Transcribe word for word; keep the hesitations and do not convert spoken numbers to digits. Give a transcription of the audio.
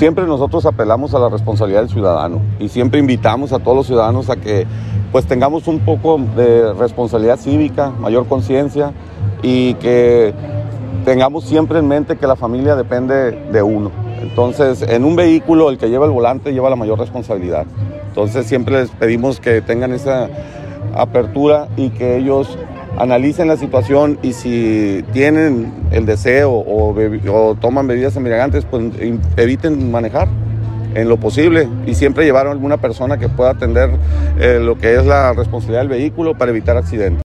siempre nosotros apelamos a la responsabilidad del ciudadano y siempre invitamos a todos los ciudadanos a que pues tengamos un poco de responsabilidad cívica, mayor conciencia y que tengamos siempre en mente que la familia depende de uno. Entonces, en un vehículo el que lleva el volante lleva la mayor responsabilidad. Entonces, siempre les pedimos que tengan esa apertura y que ellos analicen la situación y si tienen el deseo o, o toman bebidas embriagantes, pues eviten manejar en lo posible y siempre llevar a alguna persona que pueda atender eh, lo que es la responsabilidad del vehículo para evitar accidentes.